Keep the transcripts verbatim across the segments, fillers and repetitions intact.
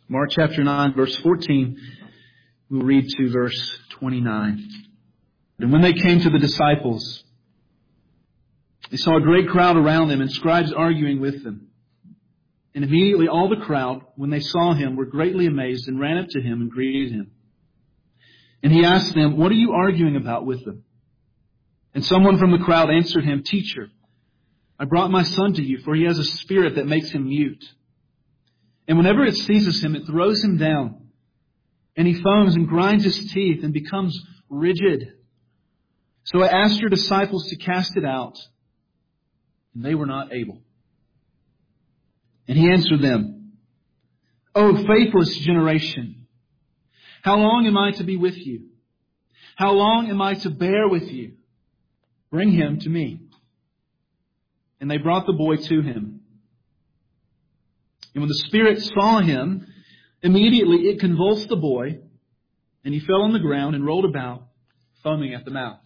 Mark chapter nine, verse fourteen, we'll read to verse twenty-nine. And when they came to the disciples, they saw a great crowd around them and scribes arguing with them. And immediately all the crowd, when they saw him, were greatly amazed and ran up to him and greeted him. And he asked them, "What are you arguing about with them?" And someone from the crowd answered him, "Teacher, I brought my son to you, for he has a spirit that makes him mute. And whenever it seizes him, it throws him down. And he foams and grinds his teeth and becomes rigid. So I asked your disciples to cast it out, and they were not able." And he answered them, "O faithless generation, how long am I to be with you? How long am I to bear with you? Bring him to me." And they brought the boy to him. And when the spirit saw him, immediately it convulsed the boy, and he fell on the ground and rolled about, foaming at the mouth.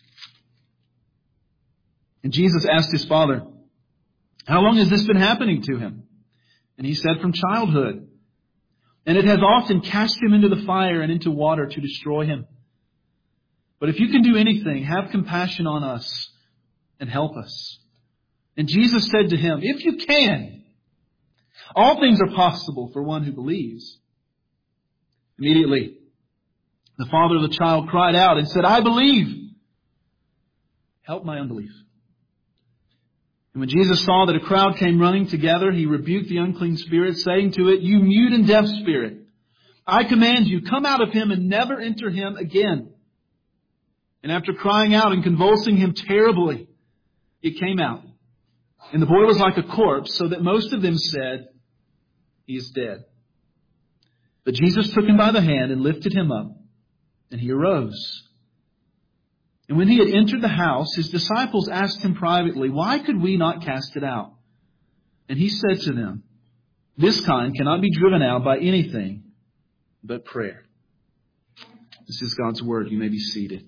And Jesus asked his father, "How long has this been happening to him?" And he said, "From childhood. And it has often cast him into the fire and into water to destroy him. But if you can do anything, have compassion on us and help us." And Jesus said to him, "If you can, all things are possible for one who believes." Immediately, the father of the child cried out and said, "I believe. Help my unbelief." And when Jesus saw that a crowd came running together, he rebuked the unclean spirit, saying to it, "You mute and deaf spirit, I command you, come out of him and never enter him again." And after crying out and convulsing him terribly, it came out. And the boy was like a corpse, so that most of them said, "He is dead." But Jesus took him by the hand and lifted him up, and he arose. And when he had entered the house, his disciples asked him privately, "Why could we not cast it out?" And he said to them, "This kind cannot be driven out by anything but prayer." This is God's word. You may be seated.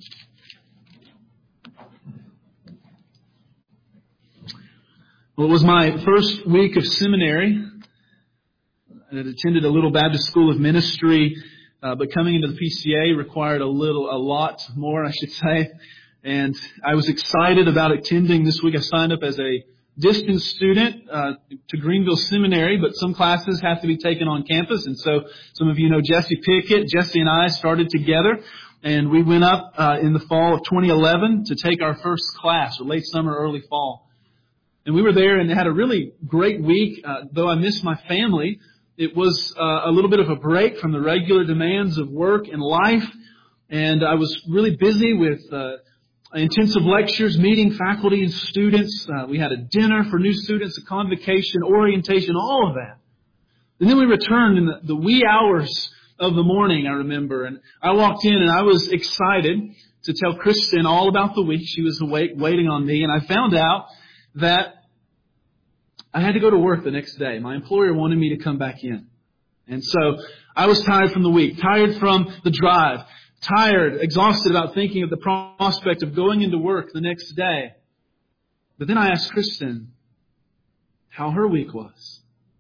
Well, it was my first week of seminary. I had attended a little Baptist school of ministry, uh, but coming into the P C A required a little, a lot more, I should say. And I was excited about attending this week. I signed up as a distance student uh, to Greenville Seminary, but some classes have to be taken on campus. And so some of you know Jesse Pickett. Jesse and I started together, and we went up uh, in the fall of twenty eleven to take our first class, or late summer, early fall. And we were there and had a really great week. Uh, though I missed my family, it was uh, a little bit of a break from the regular demands of work and life. And I was really busy with uh, intensive lectures, meeting faculty and students. Uh, we had a dinner for new students, a convocation, orientation, all of that. And then we returned in the, the wee hours of the morning, I remember. And I walked in and I was excited to tell Kristen all about the week. She was awake, waiting on me. And I found out that I had to go to work the next day. My employer wanted me to come back in. And so I was tired from the week, tired from the drive, tired, exhausted about thinking of the prospect of going into work the next day. But then I asked Kristen how her week was.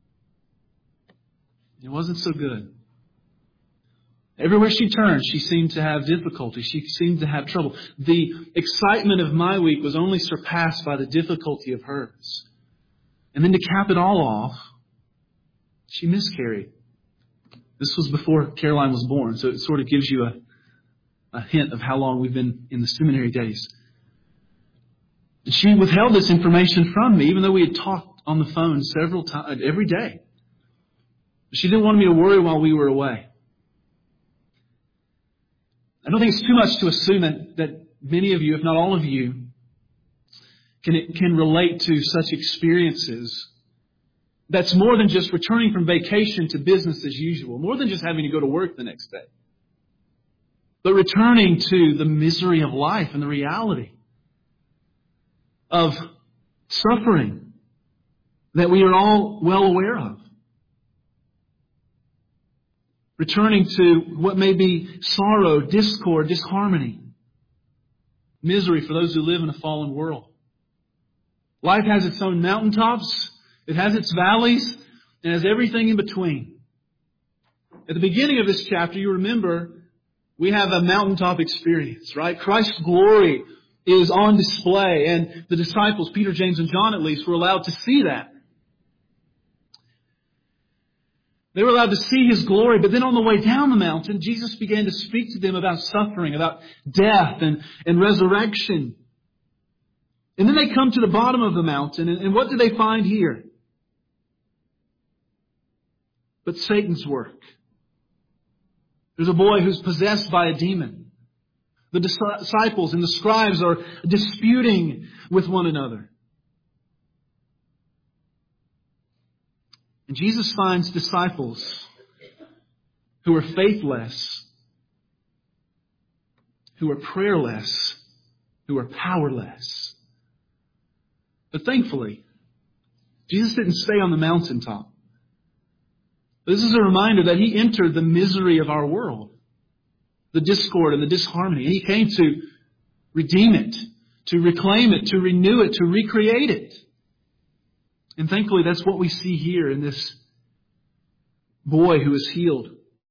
It wasn't so good. Everywhere she turned, she seemed to have difficulty. She seemed to have trouble. The excitement of my week was only surpassed by the difficulty of hers. And then to cap it all off, she miscarried. This was before Caroline was born, so it sort of gives you a, a hint of how long we've been in the seminary days. And she withheld this information from me, even though we had talked on the phone several times, every day. She didn't want me to worry while we were away. I don't think it's too much to assume that, that many of you, if not all of you, can, can relate to such experiences. That's more than just returning from vacation to business as usual, more than just having to go to work the next day, but returning to the misery of life and the reality of suffering that we are all well aware of. Returning to what may be sorrow, discord, disharmony, misery for those who live in a fallen world. Life has its own mountaintops, it has its valleys, and has everything in between. at the beginning of this chapter, you remember, we have a mountaintop experience, right? Christ's glory is on display, and the disciples, Peter, James, and John at least, were allowed to see that. They were allowed to see His glory, but then on the way down the mountain, Jesus began to speak to them about suffering, about death and, and resurrection. And then they come to the bottom of the mountain, and, and what do they find here? But Satan's work. There's a boy who's possessed by a demon. The disciples and the scribes are disputing with one another. And Jesus finds disciples who are faithless, who are prayerless, who are powerless. But thankfully, Jesus didn't stay on the mountaintop. This is a reminder that He entered the misery of our world, the discord and the disharmony. And He came to redeem it, to reclaim it, to renew it, to recreate it. And thankfully, that's what we see here in this boy who is healed.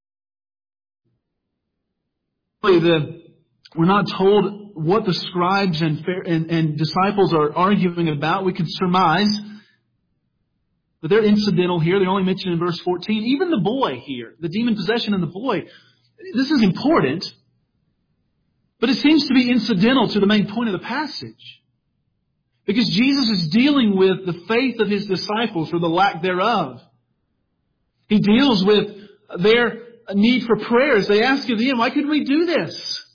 The, we're not told what the scribes and, and, and disciples are arguing about. We can surmise. But they're incidental here. They're only mentioned in verse fourteen. Even the boy here, the demon possession in the boy, this is important. But it seems to be incidental to the main point of the passage. Because Jesus is dealing with the faith of His disciples, or the lack thereof. He deals with their need for prayers. They ask of Him, why couldn't we do this?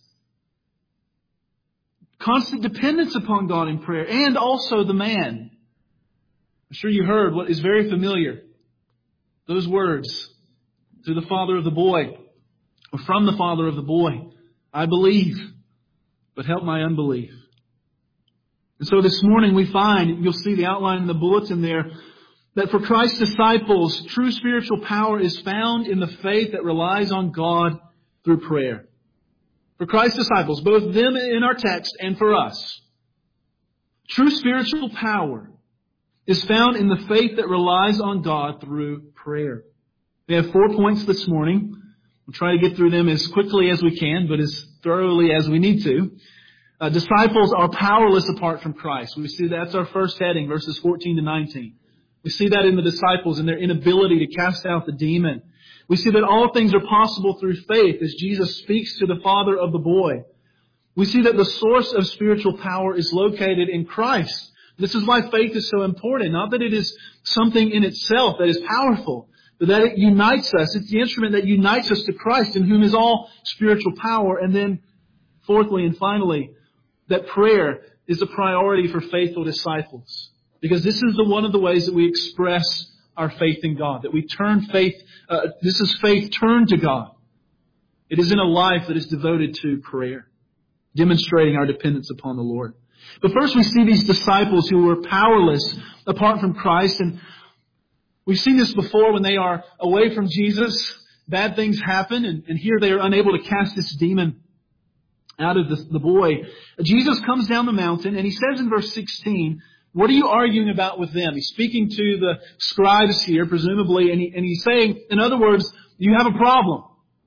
Constant dependence upon God in prayer. And also the man. I'm sure you heard what is very familiar. Those words to the father of the boy, or from the father of the boy. I believe, but help my unbelief. And so this morning we find, you'll see the outline in the bulletin there, that for Christ's disciples, true spiritual power is found in the faith that relies on God through prayer. For Christ's disciples, both them in our text and for us, true spiritual power is found in the faith that relies on God through prayer. We have four points this morning. We'll try to get through them as quickly as we can, but as thoroughly as we need to. Uh, disciples are powerless apart from Christ. We see that's our first heading, verses fourteen to nineteen. We see that in the disciples and their inability to cast out the demon. We see that all things are possible through faith as Jesus speaks to the father of the boy. We see that the source of spiritual power is located in Christ. This is why faith is so important. Not that it is something in itself that is powerful, but that it unites us. It's the instrument that unites us to Christ, in whom is all spiritual power. And then, fourthly and finally, that prayer is a priority for faithful disciples. Because this is the one of the ways that we express our faith in God. That we turn faith, uh, this is faith turned to God. It is in a life that is devoted to prayer, demonstrating our dependence upon the Lord. But first we see these disciples who were powerless apart from Christ. And we've seen this before when they are away from Jesus. Bad things happen, and, and here they are unable to cast this demon out of the, the boy. Jesus comes down the mountain and He says in verse sixteen, what are you arguing about with them? He's speaking to the scribes here, presumably, and, he, and He's saying, in other words, you have a problem.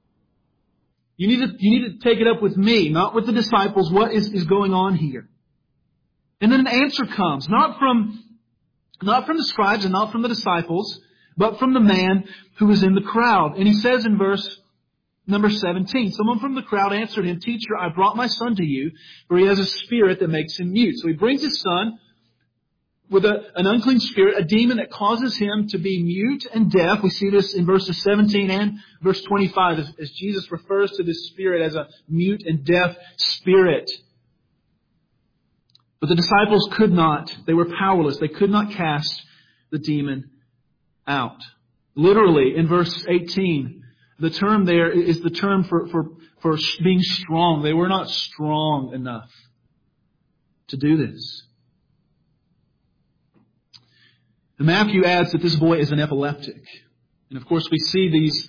You need to, you need to take it up with me, not with the disciples. What is, is going on here? And then an answer comes, not from, not from the scribes and not from the disciples, but from the man who was in the crowd. And he says in verse number seventeen, someone from the crowd answered him, Teacher, I brought my son to you, for he has a spirit that makes him mute. So he brings his son with a, an unclean spirit, a demon that causes him to be mute and deaf. We see this in verses seventeen and verse twenty-five as, as Jesus refers to this spirit as a mute and deaf spirit. But the disciples could not, they were powerless. They could not cast the demon out. Literally, in verse eighteen, the term there is the term for, for, for being strong. They were not strong enough to do this. And Matthew adds that this boy is an epileptic. And of course we see these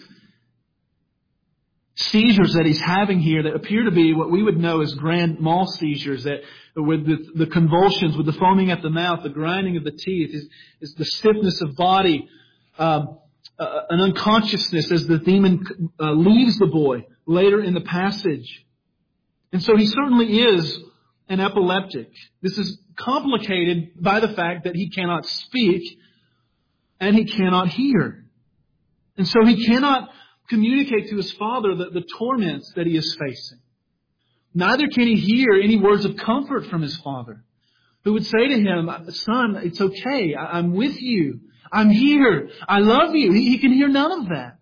seizures that he's having here that appear to be what we would know as grand mal seizures, that with the, the convulsions, with the foaming at the mouth, the grinding of the teeth, is, is the stiffness of body. Um, uh, an unconsciousness as the demon uh, leaves the boy later in the passage. And so he certainly is an epileptic. This is complicated by the fact that he cannot speak and he cannot hear. And so he cannot communicate to his father the, the torments that he is facing. Neither can he hear any words of comfort from his father, who would say to him, son, it's okay. I'm with you. I'm here. I love you. He, he can hear none of that.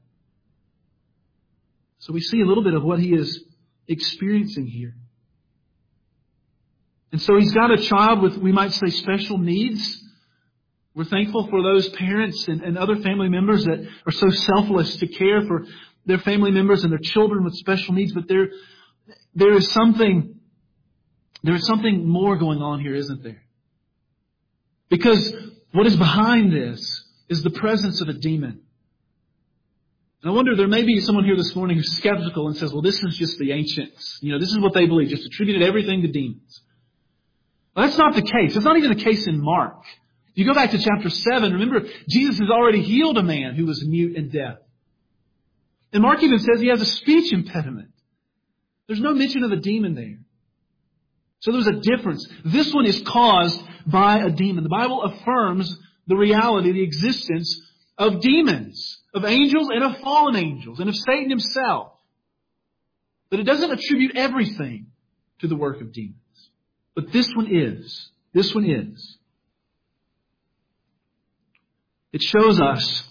So we see a little bit of what he is experiencing here. And so he's got a child with, we might say, special needs. We're thankful for those parents and, and other family members that are so selfless to care for their family members and their children with special needs. But there, there is something, there is something more going on here, isn't there? Because what is behind this is the presence of a demon. And I wonder, there may be someone here this morning who's skeptical and says, well, this is just the ancients. You know, this is what they believe, just attributed everything to demons. Well, that's not the case. It's not even the case in Mark. If you go back to chapter seven, remember, Jesus has already healed a man who was mute and deaf. And Mark even says he has a speech impediment. There's no mention of a demon there. So there's a difference. This one is caused by a demon. The Bible affirms the reality, the existence of demons, of angels and of fallen angels, and of Satan himself. But it doesn't attribute everything to the work of demons. But this one is. This one is. It shows us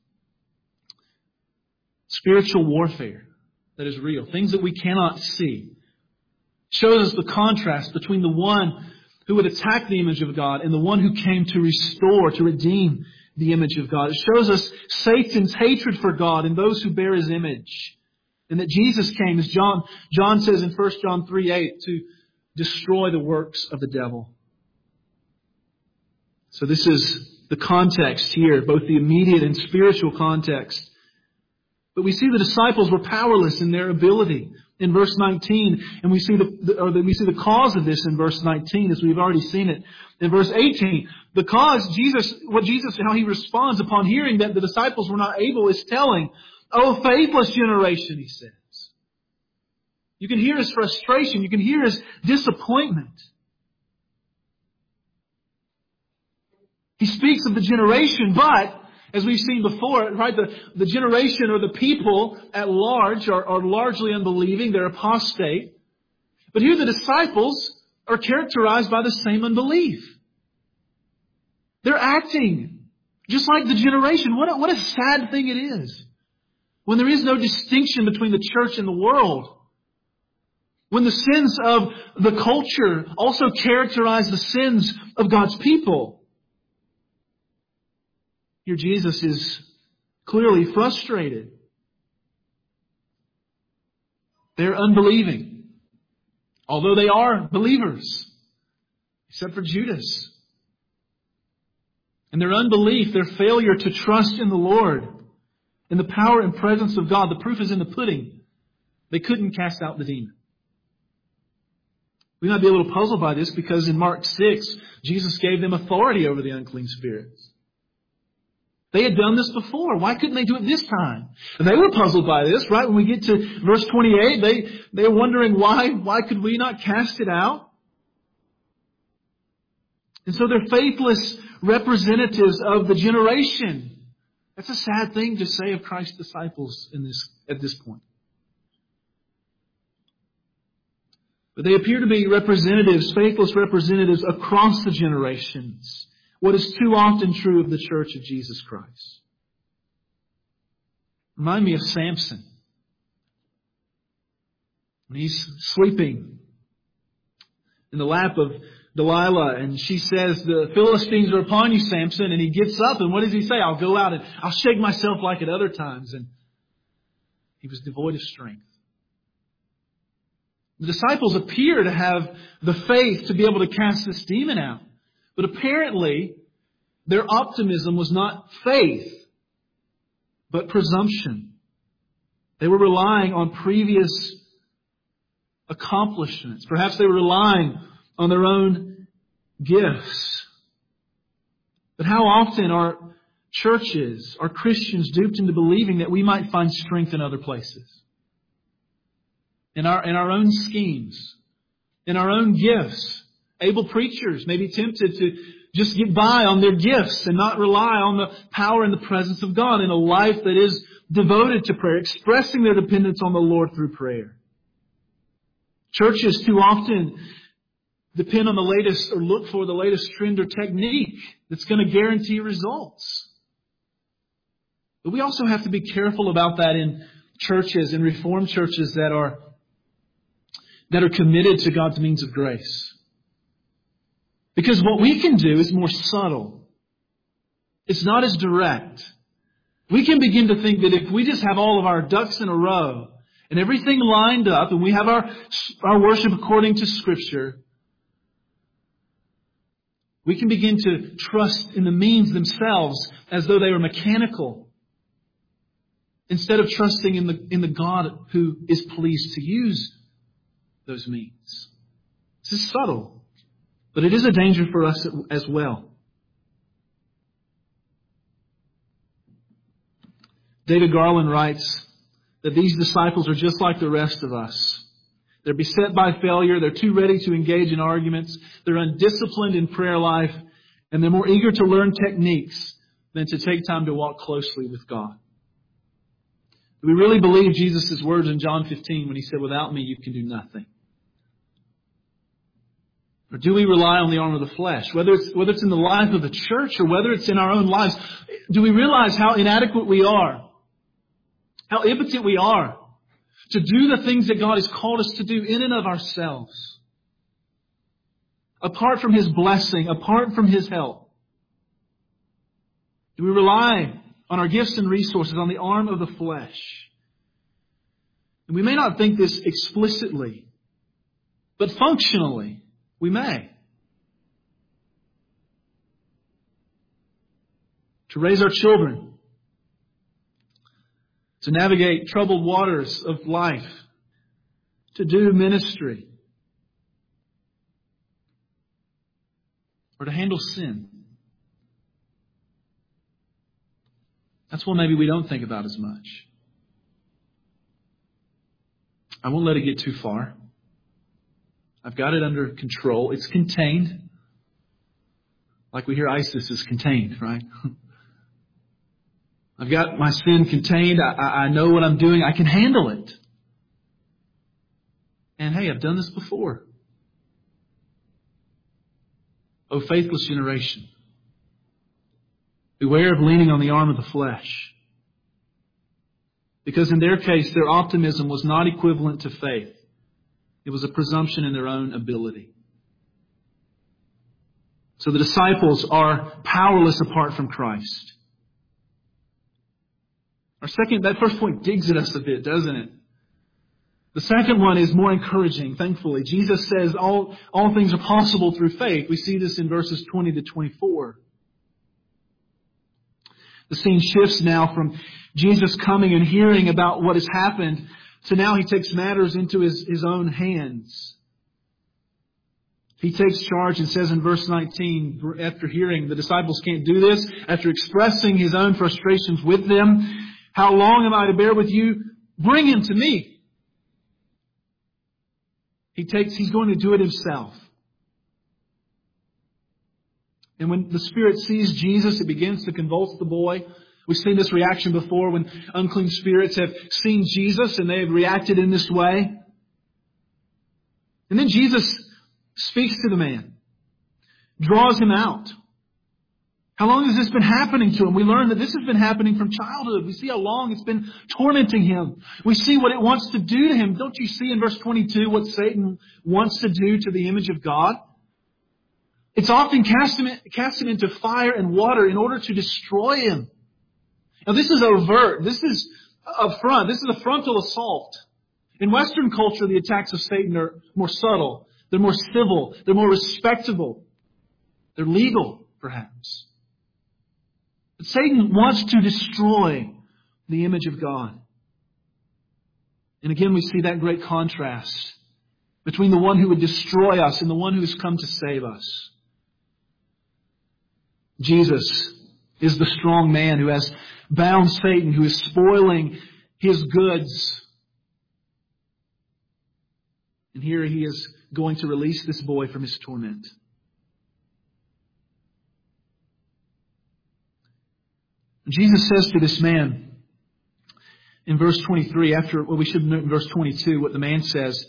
spiritual warfare that is real. Things that we cannot see. It shows us the contrast between the one who would attack the image of God and the one who came to restore, to redeem the image of God. It shows us Satan's hatred for God and those who bear His image. And that Jesus came, as John, John says in First John three eight, to destroy the works of the devil. So this is the context here, both the immediate and spiritual context. But we see the disciples were powerless in their ability in verse nineteen, and we see the, or we see the cause of this in verse nineteen, as we've already seen it in verse eighteen. The cause, Jesus, what Jesus, how He responds upon hearing that the disciples were not able, is telling, "O faithless generation," He says. You can hear His frustration. You can hear His disappointment. He speaks of the generation, but as we've seen before, right, the, the generation or the people at large are, are largely unbelieving. They're apostate. But here the disciples are characterized by the same unbelief. They're acting just like the generation. What a, what a sad thing it is when there is no distinction between the church and the world. When the sins of the culture also characterize the sins of God's people. Here Jesus is clearly frustrated. They're unbelieving, although they are believers, except for Judas. And their unbelief, their failure to trust in the Lord, in the power and presence of God, the proof is in the pudding. They couldn't cast out the demon. We might be a little puzzled by this because in Mark six, Jesus gave them authority over the unclean spirits. They had done this before. Why couldn't they do it this time? And they were puzzled by this, right? When we get to verse twenty-eight, they, they're wondering why, why could we not cast it out? And so they're faithless representatives of the generation. That's a sad thing to say of Christ's disciples in this, at this point. But they appear to be representatives, faithless representatives across the generations. What is too often true of the Church of Jesus Christ. Remind me of Samson. When he's sleeping in the lap of Delilah and she says, "The Philistines are upon you, Samson." And he gets up and what does he say? "I'll go out and I'll shake myself like at other times." And he was devoid of strength. The disciples appear to have the faith to be able to cast this demon out. But apparently, their optimism was not faith, but presumption. They were relying on previous accomplishments. Perhaps they were relying on their own gifts. But how often are churches are Christians duped into believing that we might find strength in other places. In our, in our own schemes. In our own gifts. Able preachers may be tempted to just get by on their gifts and not rely on the power and the presence of God in a life that is devoted to prayer, expressing their dependence on the Lord through prayer. Churches too often depend on the latest or look for the latest trend or technique that's going to guarantee results. But we also have to be careful about that in churches, in Reformed churches that are that are committed to God's means of grace. Because what we can do is more subtle. It's not as direct. We can begin to think that if we just have all of our ducks in a row and everything lined up and we have our, our worship according to Scripture, we can begin to trust in the means themselves as though they were mechanical, instead of trusting in the, in the God who is pleased to use those means. This is subtle, but it is a danger for us as well. David Garland writes that these disciples are just like the rest of us. They're beset by failure. They're too ready to engage in arguments. They're undisciplined in prayer life. And they're more eager to learn techniques than to take time to walk closely with God. Do we really believe Jesus' words in John fifteen when He said, "Without me you can do nothing"? Or do we rely on the arm of the flesh? Whether it's, whether it's in the life of the church or whether it's in our own lives, do we realize how inadequate we are? How impotent we are to do the things that God has called us to do in and of ourselves. Apart from His blessing, apart from His help. Do we rely on our gifts and resources, on the arm of the flesh? And we may not think this explicitly, but functionally, we may. To raise our children. To navigate troubled waters of life. To do ministry. Or to handle sin. That's one maybe we don't think about as much. I won't let it get too far. I've got it under control. It's contained. Like we hear ISIS is contained, right? I've got my sin contained. I, I know what I'm doing. I can handle it. And hey, I've done this before. O faithless generation, beware of leaning on the arm of the flesh. Because in their case, their optimism was not equivalent to faith. It was a presumption in their own ability. So the disciples are powerless apart from Christ. Our second, that first point digs at us a bit, doesn't it? The second one is more encouraging, thankfully. Jesus says all, all things are possible through faith. We see this in verses twenty to twenty-four. The scene shifts now from Jesus coming and hearing about what has happened, so now He takes matters into his, his own hands. He takes charge and says in verse nineteen, after hearing the disciples can't do this, after expressing His own frustrations with them, "How long am I to bear with you? Bring him to me." He takes, He's going to do it Himself. And when the Spirit sees Jesus, it begins to convulse the boy. We've seen this reaction before when unclean spirits have seen Jesus and they have reacted in this way. And then Jesus speaks to the man, draws him out. How long has this been happening to him? We learn that this has been happening from childhood. We see how long it's been tormenting him. We see what it wants to do to him. Don't you see in verse twenty-two what Satan wants to do to the image of God? It's often cast him, cast him into fire and water in order to destroy him. Now this is overt. This is upfront. This is a frontal assault. In Western culture, the attacks of Satan are more subtle. They're more civil. They're more respectable. They're legal, perhaps. But Satan wants to destroy the image of God. And again, we see that great contrast between the one who would destroy us and the one who has come to save us. Jesus is the strong man who has bound Satan, who is spoiling his goods. And here he is going to release this boy from his torment. Jesus says to this man in verse twenty-three, after, well, we should note in verse twenty-two what the man says.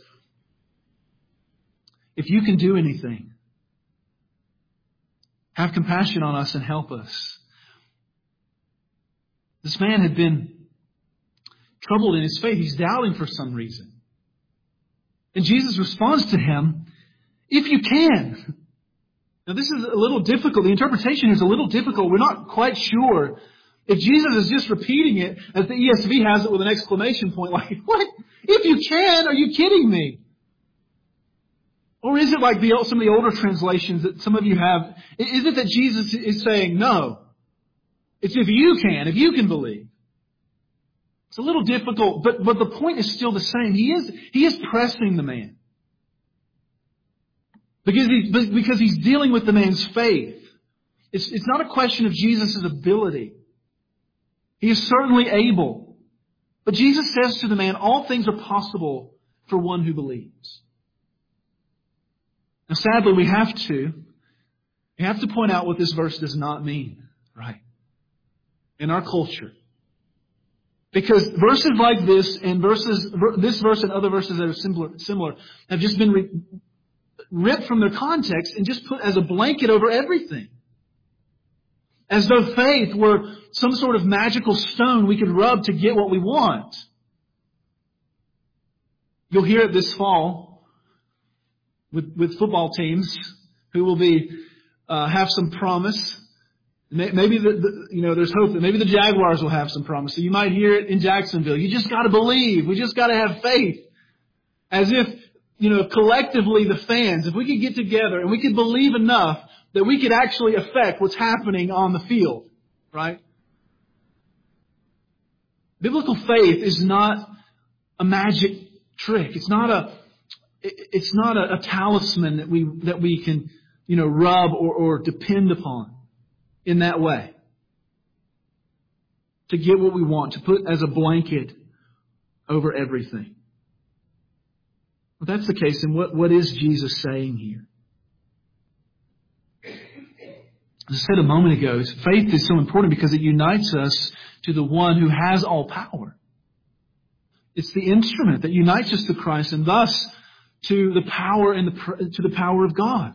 If you can do anything, have compassion on us and help us. This man had been troubled in his faith. He's doubting for some reason. And Jesus responds to him, if you can. Now this is a little difficult. The interpretation is a little difficult. We're not quite sure if Jesus is just repeating it as the E S V has it with an exclamation point, like, what? If you can? Are you kidding me? Or is it like the, some of the older translations that some of you have? Is it that Jesus is saying, no, it's if you can, if you can believe. It's a little difficult, but, but the point is still the same. He is, he is pressing the man. Because, he, because he's dealing with the man's faith. It's, it's not a question of Jesus' ability. He is certainly able. But Jesus says to the man, all things are possible for one who believes. Now sadly, we have to, we have to point out what this verse does not mean, right? In our culture. Because verses like this and verses, this verse and other verses that are similar, similar have just been re, ripped from their context and just put as a blanket over everything. As though faith were some sort of magical stone we could rub to get what we want. You'll hear it this fall with, with football teams who will be, uh, have some promise. Maybe the, the, you know, there's hope that maybe the Jaguars will have some promise. So you might hear it in Jacksonville. You just got to believe. We just got to have faith. As if, you know, collectively the fans, if we could get together and we could believe enough that we could actually affect what's happening on the field, right? Biblical faith is not a magic trick. It's not a, it's not a, a talisman that we, that we can, you know, rub or, or depend upon in that way. To get what we want, to put as a blanket over everything. If that's the case, then what, what is Jesus saying here? As I said a moment ago, faith is so important because it unites us to the one who has all power. It's the instrument that unites us to Christ and thus to the power and the, to the power of God.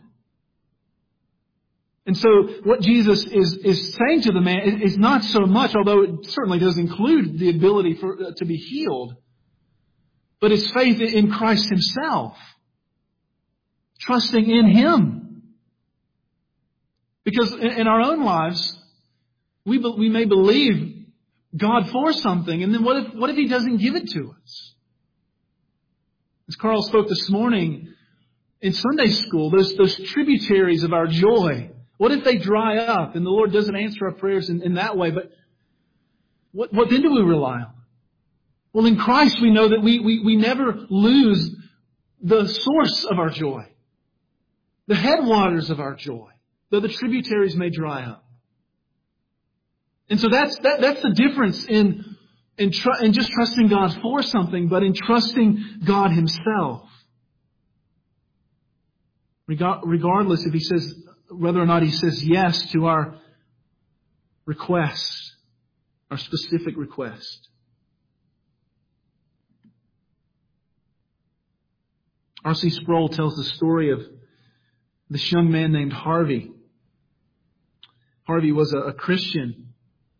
And so what Jesus is, is saying to the man is not so much, although it certainly does include the ability for, uh, to be healed, but it's faith in Christ Himself. Trusting in Him. Because in, in our own lives, we, be, we may believe God for something, and then what if, what if He doesn't give it to us? As Carl spoke this morning in Sunday school, those, those tributaries of our joy, what if they dry up and the Lord doesn't answer our prayers in, in that way? But what, what then do we rely on? Well, in Christ we know that we, we, we never lose the source of our joy. The headwaters of our joy. Though the tributaries may dry up. And so that's, that, that's the difference in, in, tr- in just trusting God for something, but in trusting God Himself. Reg- regardless if He says, whether or not He says yes to our request, our specific request. R C Sproul tells the story of this young man named Harvey. Harvey was a, a Christian,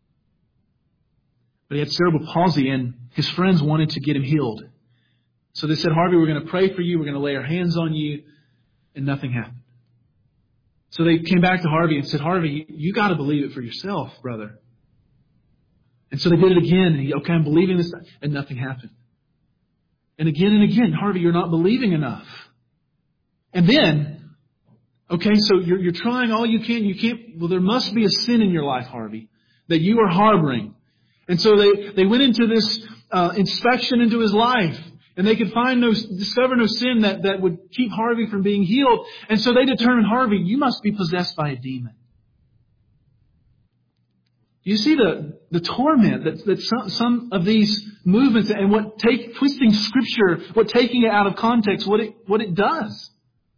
but he had cerebral palsy and his friends wanted to get him healed. So they said, Harvey, we're going to pray for you. We're going to lay our hands on you. And nothing happened. So they came back to Harvey and said, Harvey, you, you got to believe it for yourself, brother. And so they did it again. And he, okay, I'm believing this. And nothing happened. And again and again, Harvey, you're not believing enough. And then, okay, so you're, you're trying all you can. You can't, well, there must be a sin in your life, Harvey, that you are harboring. And so they, they went into this uh, inspection into his life. And they could find no, discover no sin that, that would keep Harvey from being healed. And so they determined, Harvey, you must be possessed by a demon. You see the, the torment that, that some, some of these movements and what take twisting Scripture, what taking it out of context, what it what it does.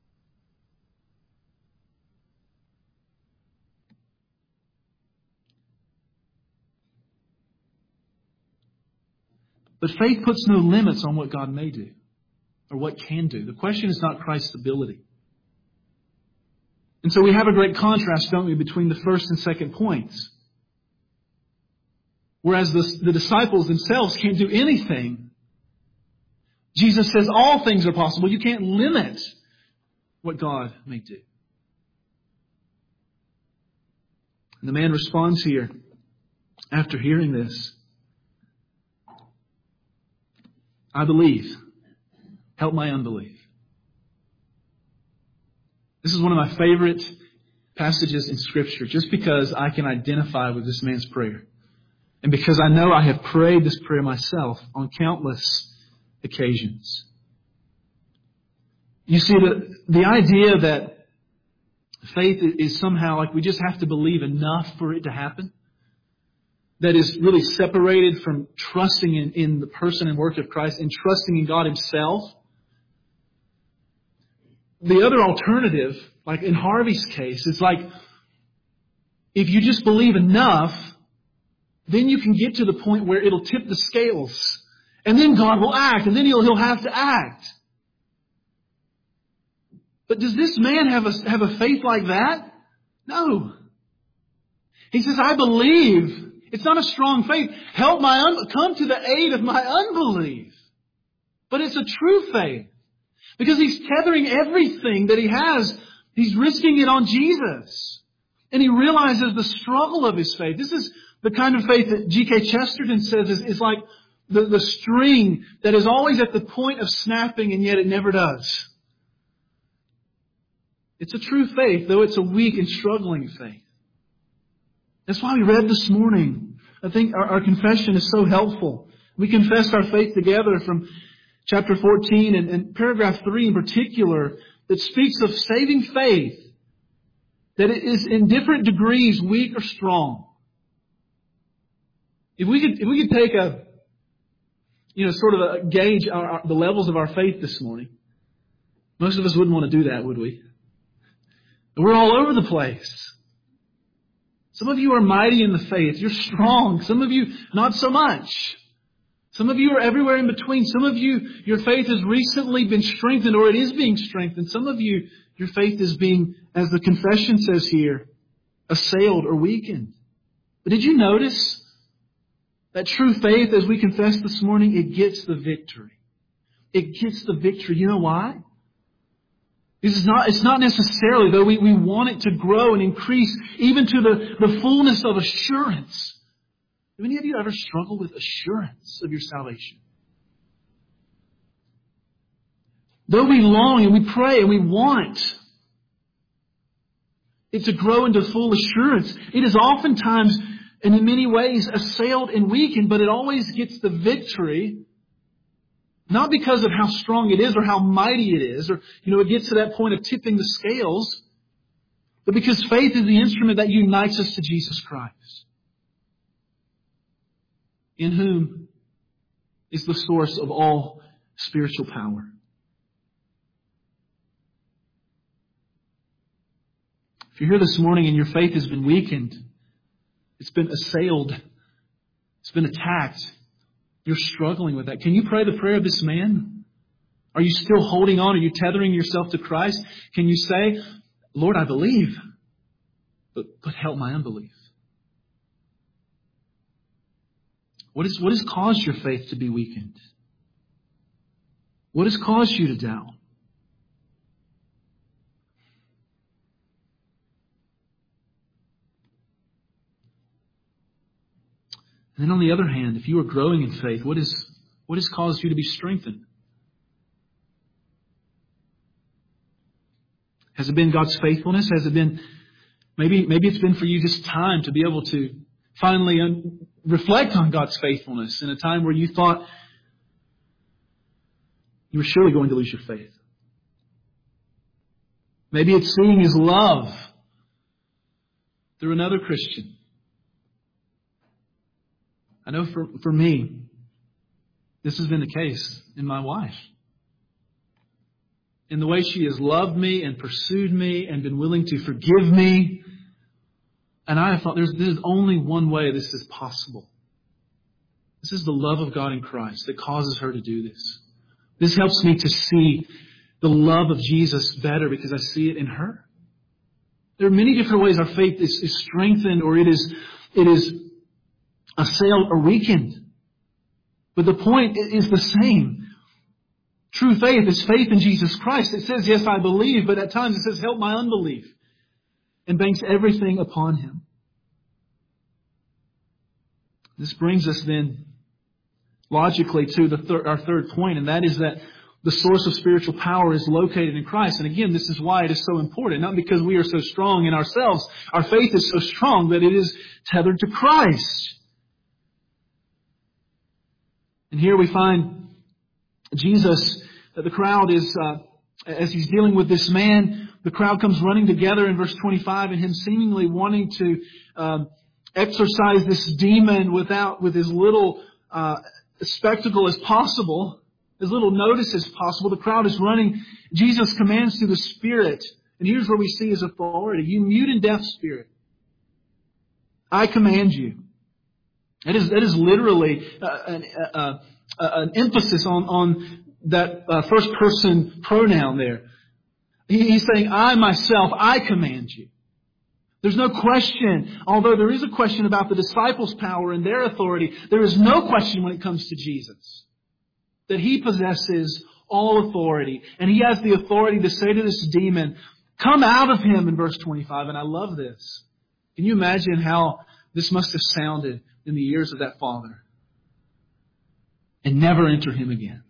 But faith puts no limits on what God may do or what can do. The question is not Christ's ability. And so we have a great contrast, don't we, between the first and second points. Whereas the, the disciples themselves can't do anything, Jesus says all things are possible. You can't limit what God may do. And the man responds here after hearing this. I believe. Help my unbelief. This is one of my favorite passages in Scripture, just because I can identify with this man's prayer. And because I know I have prayed this prayer myself on countless occasions. You see, the, the idea that faith is somehow like we just have to believe enough for it to happen, that is really separated from trusting in, in the person and work of Christ and trusting in God Himself. The other alternative, like in Harvey's case, is like if you just believe enough, then you can get to the point where it'll tip the scales. And then God will act. And then He'll, he'll have to act. But does this man have a, have a faith like that? No. He says, I believe. It's not a strong faith. Help my un- come to the aid of my unbelief. But it's a true faith. Because he's tethering everything that he has. He's risking it on Jesus. And he realizes the struggle of his faith. This is the kind of faith that G K Chesterton says is, is like the, the string that is always at the point of snapping and yet it never does. It's a true faith, though it's a weak and struggling faith. That's why we read this morning. I think our, our confession is so helpful. We confessed our faith together from chapter fourteen and, and paragraph three in particular that speaks of saving faith, that it is in different degrees weak or strong. If we could, if we could take a, you know, sort of a gauge our, our, the levels of our faith this morning, most of us wouldn't want to do that, would we? We're all over the place. Some of you are mighty in the faith. You're strong. Some of you, not so much. Some of you are everywhere in between. Some of you, your faith has recently been strengthened or it is being strengthened. Some of you, your faith is being, as the confession says here, assailed or weakened. But did you notice that true faith, as we confessed this morning, it gets the victory. It gets the victory. You know why? This is not, it's not necessarily, though we, we want it to grow and increase even to the, the fullness of assurance. Have any of you ever struggled with assurance of your salvation? Though we long and we pray and we want it to grow into full assurance, it is oftentimes and in many ways assailed and weakened, but it always gets the victory, not because of how strong it is or how mighty it is, or, you know, it gets to that point of tipping the scales, but because faith is the instrument that unites us to Jesus Christ, in whom is the source of all spiritual power. If you're here this morning and your faith has been weakened, it's been assailed, it's been attacked, you're struggling with that. Can you pray the prayer of this man? Are you still holding on? Are you tethering yourself to Christ? Can you say, Lord, I believe, but, but help my unbelief? What, is, what has caused your faith to be weakened? What has caused you to doubt? And then on the other hand, if you are growing in faith, what is what has caused you to be strengthened? Has it been God's faithfulness? Has it been, maybe maybe it's been for you just time to be able to finally un- reflect on God's faithfulness in a time where you thought you were surely going to lose your faith. Maybe it's seeing His love through another Christian. I know for, for me, this has been the case in my wife. In the way she has loved me and pursued me and been willing to forgive me. And I have thought there's, there's only one way this is possible. This is the love of God in Christ that causes her to do this. This helps me to see the love of Jesus better because I see it in her. There are many different ways our faith is, is strengthened or it is, it is assailed or weakened. But the point is the same. True faith is faith in Jesus Christ. It says, yes, I believe, but at times it says, help my unbelief. And banks everything upon Him. This brings us then logically to the thir- our third point, and that is that the source of spiritual power is located in Christ. And again, this is why it is so important. Not because we are so strong in ourselves. Our faith is so strong that it is tethered to Christ. And here we find Jesus, that the crowd is, uh, as He's dealing with this man, the crowd comes running together in verse twenty-five, and Him seemingly wanting to um, exorcise this demon without, with as little uh, spectacle as possible, as little notice as possible. The crowd is running. Jesus commands through the Spirit. And here's where we see His authority. You mute and deaf spirit, I command you. It is, it is literally uh, an, uh, uh, an emphasis on, on that uh, first person pronoun there. He, he's saying, I myself, I command you. There's no question, although there is a question about the disciples' power and their authority, there is no question when it comes to Jesus that He possesses all authority. And He has the authority to say to this demon, come out of him in verse twenty-five. And I love this. Can you imagine how this must have sounded in the ears of that father? And never enter him again.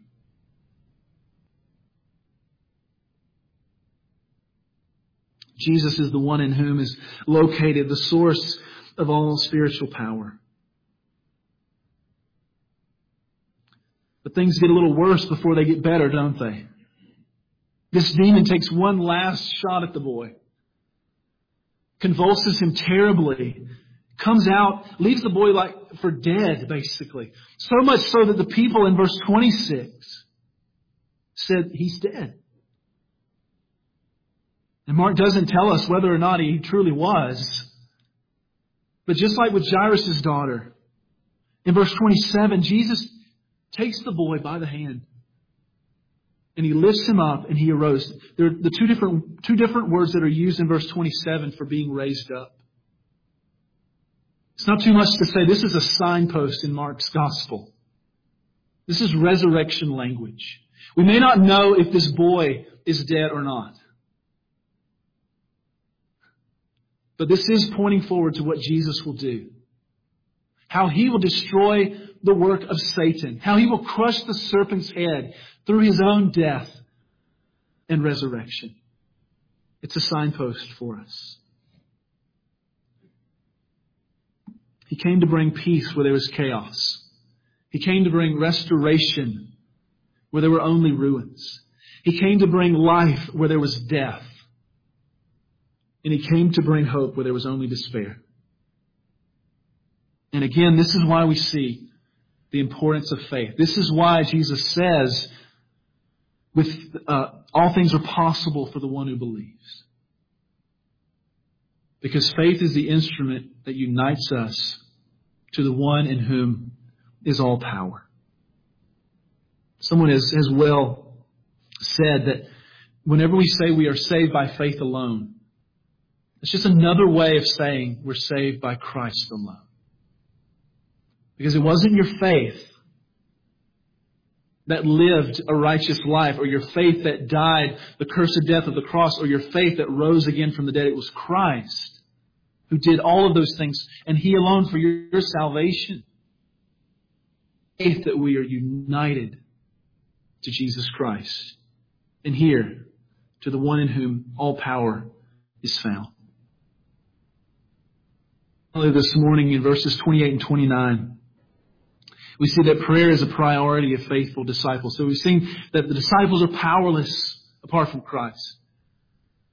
Jesus is the one in whom is located the source of all spiritual power. But things get a little worse before they get better, don't they? This demon takes one last shot at the boy, convulses him terribly, comes out, leaves the boy like for dead, basically. So much so that the people in verse twenty-six said, he's dead. And Mark doesn't tell us whether or not he truly was. But just like with Jairus' daughter, in verse twenty-seven, Jesus takes the boy by the hand and He lifts him up and he arose. There are the two different, two different words that are used in verse twenty-seven for being raised up. It's not too much to say this is a signpost in Mark's gospel. This is resurrection language. We may not know if this boy is dead or not. But this is pointing forward to what Jesus will do. How He will destroy the work of Satan. How He will crush the serpent's head through His own death and resurrection. It's a signpost for us. He came to bring peace where there was chaos. He came to bring restoration where there were only ruins. He came to bring life where there was death. And He came to bring hope where there was only despair. And again, this is why we see the importance of faith. This is why Jesus says, with uh, all things are possible for the one who believes. Because faith is the instrument that unites us to the one in whom is all power. Someone has, has well said that whenever we say we are saved by faith alone, it's just another way of saying we're saved by Christ alone. Because it wasn't your faith that lived a righteous life, or your faith that died the cursed death of the cross, or your faith that rose again from the dead. It was Christ who did all of those things, and He alone for your, your salvation. Faith that we are united to Jesus Christ, and here to the one in whom all power is found. Earlier this morning in verses twenty-eight and twenty-nine, we see that prayer is a priority of faithful disciples. So we've seen that the disciples are powerless apart from Christ.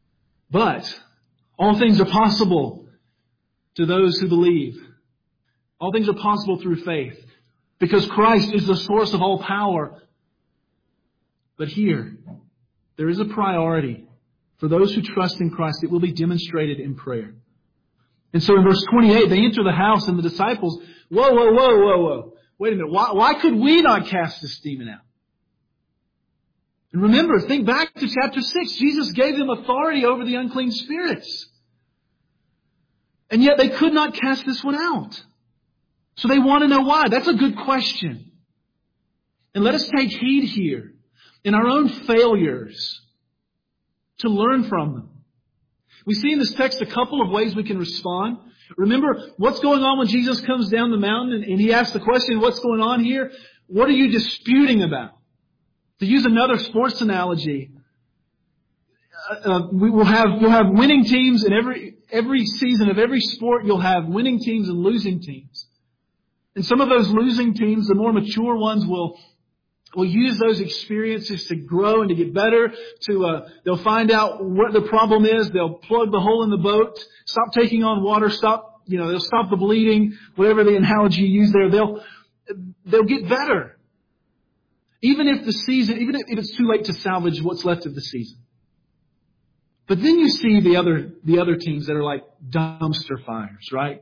But all things are possible to those who believe. All things are possible through faith, because Christ is the source of all power. But here, there is a priority. For those who trust in Christ, it will be demonstrated in prayer. And so in verse twenty-eight, they enter the house and the disciples, whoa, whoa, whoa, whoa, whoa. Wait a minute, why, why could we not cast this demon out? And remember, think back to chapter six. Jesus gave them authority over the unclean spirits. And yet they could not cast this one out. So they want to know why. That's a good question. And let us take heed here in our own failures to learn from them. We see in this text a couple of ways we can respond. Remember, what's going on when Jesus comes down the mountain and, and He asks the question, what's going on here? What are you disputing about? To use another sports analogy, uh, uh, we will have, you'll have winning teams in every, every season of every sport. You'll have winning teams and losing teams. And some of those losing teams, the more mature ones, will will use those experiences to grow and to get better. To uh, they'll find out what the problem is. They'll plug the hole in the boat. Stop taking on water. Stop. You know, they'll stop the bleeding. Whatever the analogy you use there, they'll they'll get better. Even if the season, even if it's too late to salvage what's left of the season. But then you see the other the other teams that are like dumpster fires, right?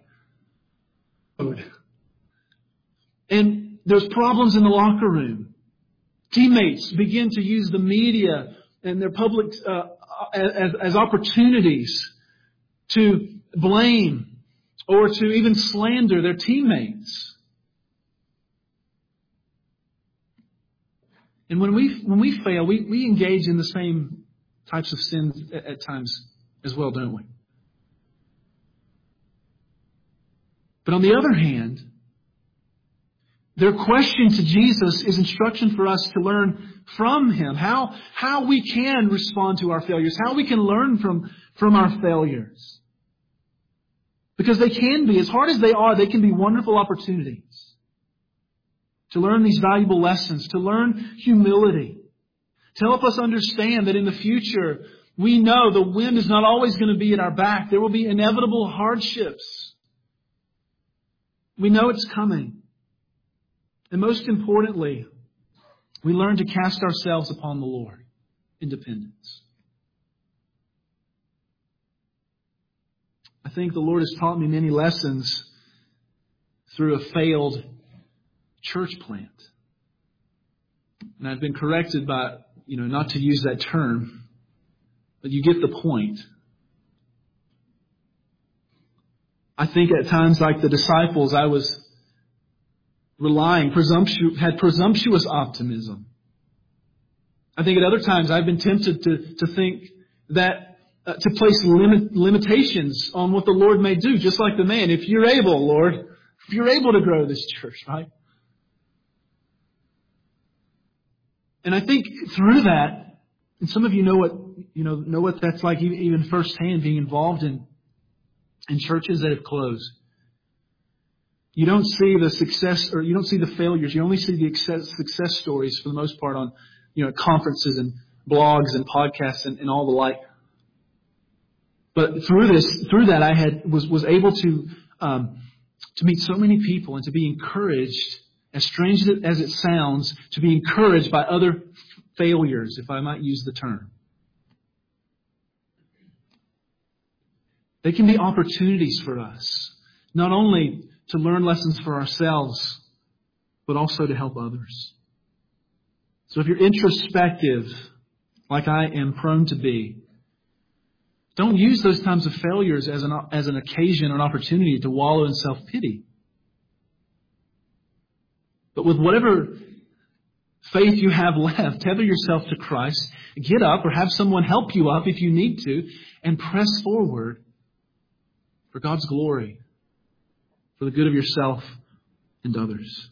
And there's problems in the locker room. Teammates begin to use the media and their public uh, as, as opportunities to blame or to even slander their teammates. And when we when we fail, we, we engage in the same types of sins at, at times as well, don't we? But on the other hand, their question to Jesus is instruction for us to learn from Him. How, how we can respond to our failures. How we can learn from, from our failures. Because they can be, as hard as they are, they can be wonderful opportunities to learn these valuable lessons, to learn humility, to help us understand that in the future, we know the wind is not always going to be at our back. There will be inevitable hardships. We know it's coming. And most importantly, we learn to cast ourselves upon the Lord in dependence. I think the Lord has taught me many lessons through a failed church plant. And I've been corrected by, you know, not to use that term, but you get the point. I think at times like the disciples, I was relying, presumptu- had presumptuous optimism. I think at other times I've been tempted to, to think that, uh, to place limit, limitations on what the Lord may do, just like the man. If you're able, Lord, if you're able to grow this church, right? And I think through that, and some of you know what, you know, know what that's like even, even firsthand, being involved in, in churches that have closed. You don't see the success, or you don't see the failures. You only see the success, success stories for the most part on, you know, conferences and blogs and podcasts and, and all the like. But through this, through that, I had was was able to um, to meet so many people and to be encouraged. As strange as it sounds, to be encouraged by other failures, if I might use the term. They can be opportunities for us, not only to learn lessons for ourselves, but also to help others. So if you're introspective, like I am prone to be, don't use those times of failures as an, as an occasion or an opportunity to wallow in self-pity. But with whatever faith you have left, tether yourself to Christ, get up or have someone help you up if you need to, and press forward for God's glory, for the good of yourself and others.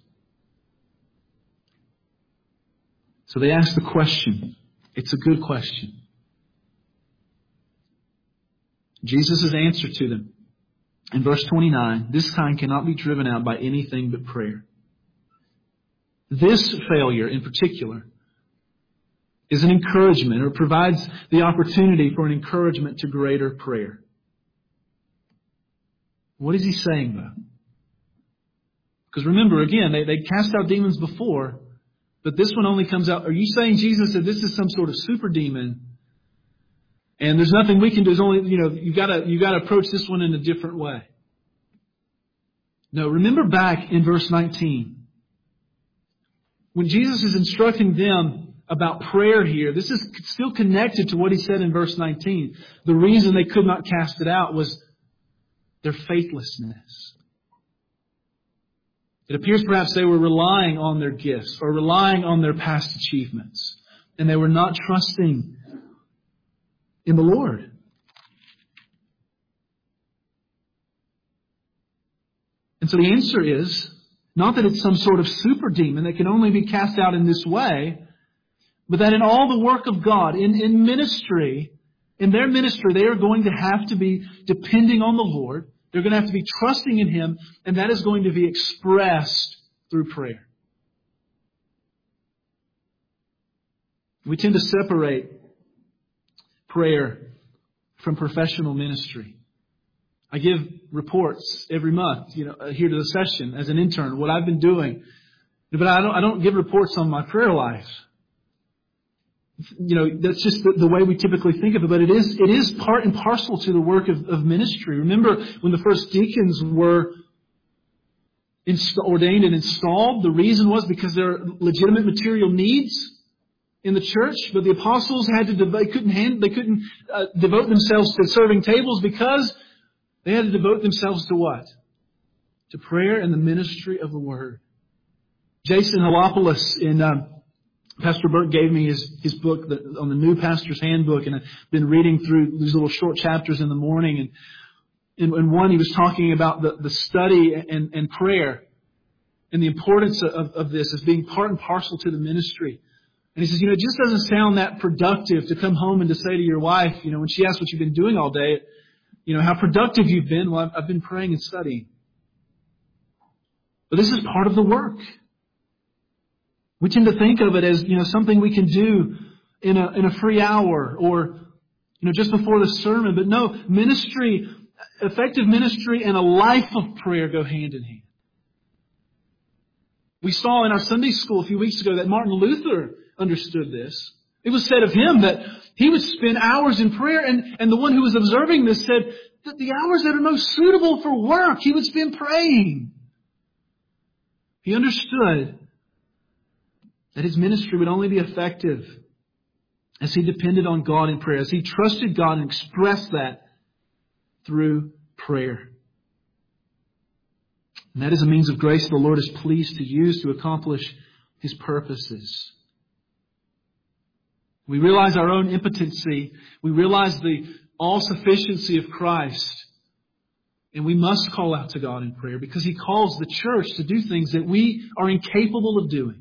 So they ask the question. It's a good question. Jesus' answer to them in verse twenty-nine, this kind cannot be driven out by anything but prayer. This failure in particular is an encouragement, or provides the opportunity for an encouragement to greater prayer. What is he saying though? Because remember, again, they, they cast out demons before, but this one only comes out. Are you saying, Jesus, that this is some sort of super demon? And there's nothing we can do. It's only, you know, you gotta, you gotta approach this one in a different way. No, remember back in verse nineteen. When Jesus is instructing them about prayer here, this is still connected to what He said in verse nineteen. The reason they could not cast it out was their faithlessness. It appears perhaps they were relying on their gifts or relying on their past achievements. And they were not trusting in the Lord. And so the answer is, not that it's some sort of super demon that can only be cast out in this way, but that in all the work of God, in, in ministry, in their ministry, they are going to have to be depending on the Lord. They're going to have to be trusting in Him, and that is going to be expressed through prayer. We tend to separate prayer from professional ministry. I give reports every month, you know, here to the session as an intern, what I've been doing. But I don't, I don't give reports on my prayer life. You know, that's just the, the way we typically think of it. But it is, it is part and parcel to the work of, of ministry. Remember when the first deacons were inst- ordained and installed, the reason was because there are legitimate material needs in the church, but the apostles had to, they couldn't hand, they couldn't uh, devote themselves to serving tables because they had to devote themselves to what? To prayer and the ministry of the Word. Jason Halopoulos in, um, Pastor Burt gave me his, his book the, on the New Pastor's Handbook, and I've been reading through these little short chapters in the morning. And in, in one, he was talking about the, the study and, and prayer and the importance of, of this as being part and parcel to the ministry. And he says, you know, it just doesn't sound that productive to come home and to say to your wife, you know, when she asks what you've been doing all day, you know, how productive you've been. Well, I've, I've been praying and studying. But this is part of the work. We tend to think of it as, you know, something we can do in a, in a free hour or, you know, just before the sermon. But no, ministry, effective ministry and a life of prayer go hand in hand. We saw in our Sunday school a few weeks ago that Martin Luther understood this. It was said of him that he would spend hours in prayer, and, and the one who was observing this said that the hours that are most suitable for work, he would spend praying. He understood that his ministry would only be effective as he depended on God in prayer, as he trusted God and expressed that through prayer. And that is a means of grace the Lord is pleased to use to accomplish His purposes. We realize our own impotency. We realize the all-sufficiency of Christ. And we must call out to God in prayer because He calls the church to do things that we are incapable of doing.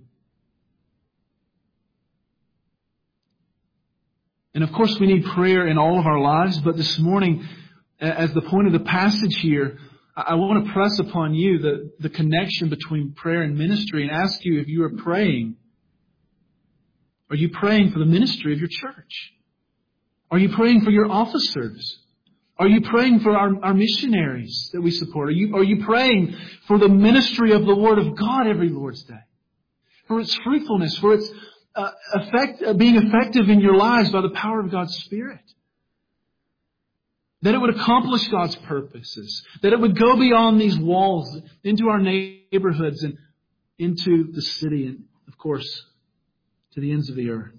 And of course we need prayer in all of our lives, but this morning, as the point of the passage here, I want to press upon you the, the connection between prayer and ministry and ask you if you are praying. Are you praying for the ministry of your church? Are you praying for your officers? Are you praying for our, our missionaries that we support? Are you, are you praying for the ministry of the Word of God every Lord's Day? For its fruitfulness, for its uh, effect, uh, being effective in your lives by the power of God's Spirit? That it would accomplish God's purposes. That it would go beyond these walls into our neighborhoods and into the city and, of course, to the ends of the earth.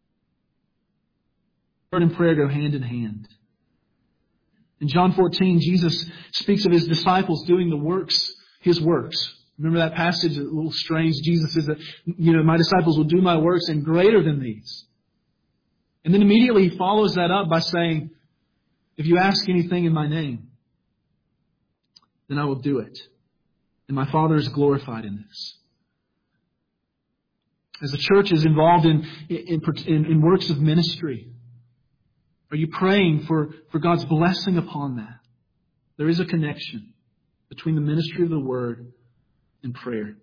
Word and prayer go hand in hand. In John fourteen, Jesus speaks of His disciples doing the works, His works. Remember that passage? A little strange. Jesus says that, you know, my disciples will do my works and greater than these. And then immediately He follows that up by saying, if you ask anything in my name, then I will do it. And my Father is glorified in this. As the church is involved in, in, in, in works of ministry, are you praying for, for God's blessing upon that? There is a connection between the ministry of the Word and prayer.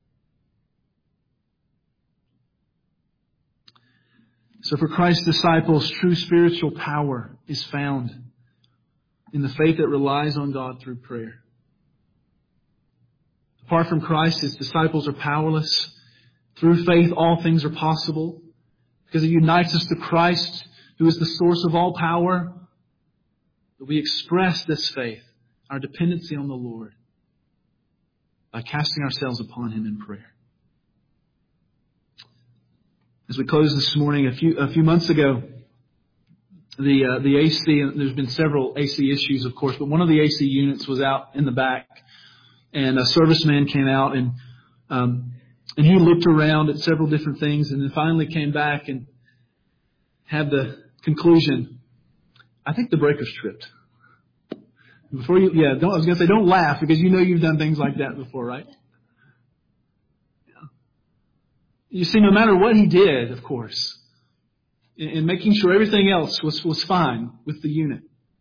So for Christ's disciples, true spiritual power is found in the faith that relies on God through prayer. Apart from Christ, His disciples are powerless. Through faith, all things are possible because it unites us to Christ, who is the source of all power. That we express this faith, our dependency on the Lord, by casting ourselves upon Him in prayer. As we close this morning, a few a few months ago, the uh, the A C, there's been several A C issues, of course, but one of the A C units was out in the back, and a serviceman came out and um, and he looked around at several different things, and then finally came back and had the conclusion, I think the breaker's tripped. Before you, yeah, don't, I was going to say, don't laugh because you know you've done things like that before, right? You see, no matter what he did, of course, in, in making sure everything else was, was fine with the unit,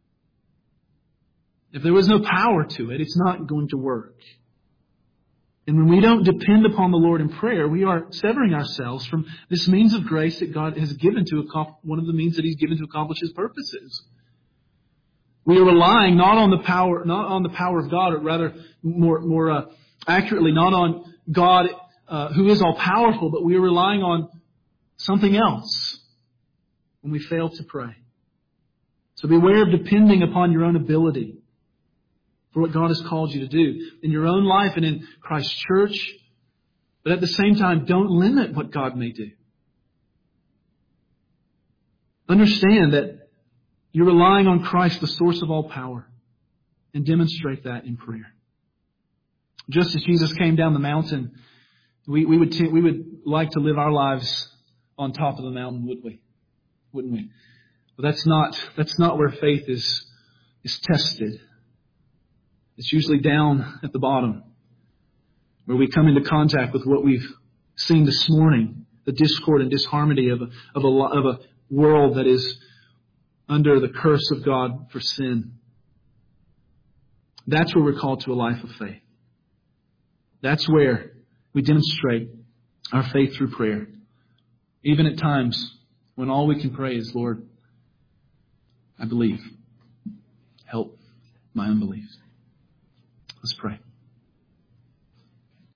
if there was no power to it, it's not going to work. And when we don't depend upon the Lord in prayer, we are severing ourselves from this means of grace that God has given to accomplish, one of the means that He's given to accomplish His purposes. We are relying not on the power, not on the power of God, or rather, more, more uh, accurately, not on God uh, who is all powerful, but we are relying on something else when we fail to pray. So beware of depending upon your own ability for what God has called you to do in your own life and in Christ's church. But at the same time, don't limit what God may do. Understand that you're relying on Christ, the source of all power, and demonstrate that in prayer. Just as Jesus came down the mountain, we, we would t- we would like to live our lives on top of the mountain, would we? Wouldn't we? But that's not that's not where faith is is tested. It's usually down at the bottom, where we come into contact with what we've seen this morning, the discord and disharmony of a, of a, of a world that is under the curse of God for sin. That's where we're called to a life of faith. That's where we demonstrate our faith through prayer. Even at times when all we can pray is, Lord, I believe. Help my unbelief. Let's pray.